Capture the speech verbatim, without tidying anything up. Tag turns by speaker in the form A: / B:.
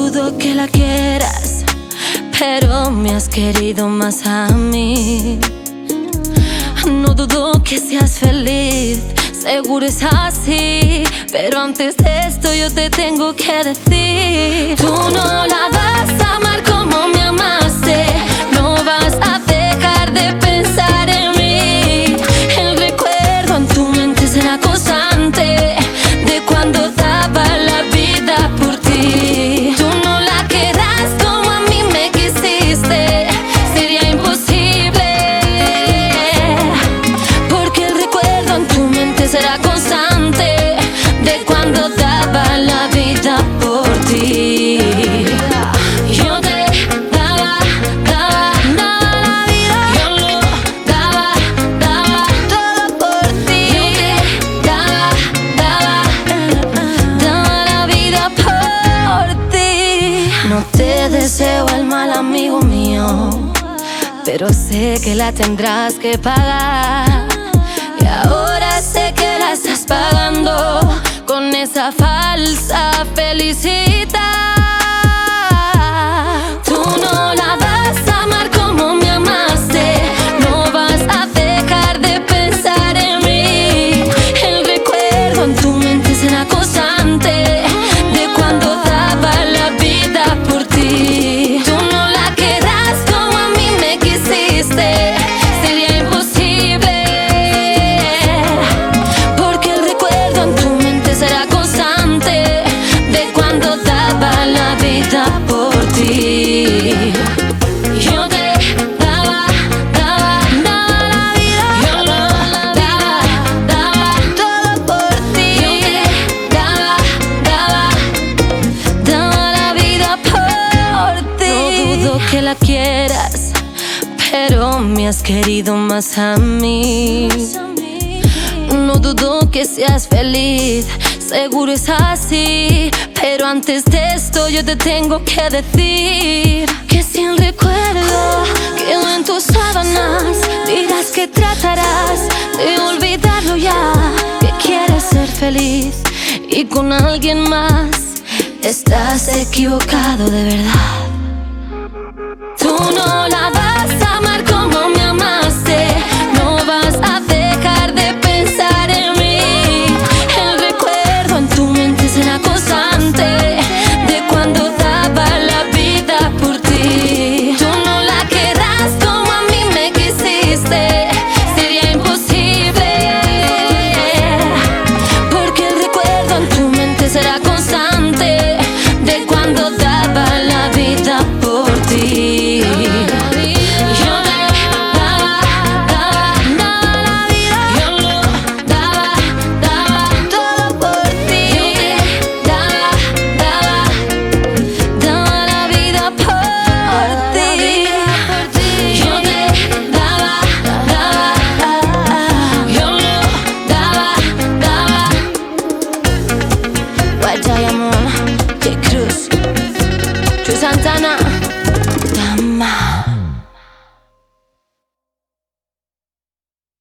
A: dudo que la quieras, pero me has querido más a mí. No dudo que seas feliz, seguro es así, pero antes de esto yo te tengo que decir: tú no la vas a amar como me amaste, no vas a dejar de pensar en mí. El recuerdo en tu mente será constante de cuando daba la vida por ti. Tú no la querrás como a mí me quisiste, sería imposible, porque el recuerdo en tu mente será constante de cuando daba la vida por ti. Yo te daba, daba, daba la vida, yo lo daba, daba todo por ti. Yo te daba, daba, daba la vida por ti. No te deseo el mal, amigo mío, pero sé que la tendrás que pagar. Y ahora sé que la estás pagando con esa falsa felicidad. Tú no la vas a amar como me amaste, no vas a dejar de pensar en mí. El recuerdo en tu mente será constante de cuando daba la vida por ti. Tú no la querrás como a mí me quisiste, sería imposible, porque el recuerdo en tu mente será constante de cuando daba la vida por ti. Yo te daba, daba, daba la vida, yo lo daba, daba todo por ti. Yo te daba, daba, daba la vida por ti. No dudo que la quieras, pero me has querido más a mí. No dudo que seas feliz, seguro es así, pero antes de esto yo te tengo que decir que si el recuerdo quedó en tus sábanas, dirás que tratarás de olvidarlo ya, que quieres ser feliz y con alguien más. Estás equivocado de verdad. Tú no la vas a amar como me amaste, no vas a dejar de pensar en mí. El recuerdo en tu mente será constante de cuando daba la vida por ti. Tú no la querrás como a mí me quisiste, sería imposible, porque el recuerdo en tu mente será constante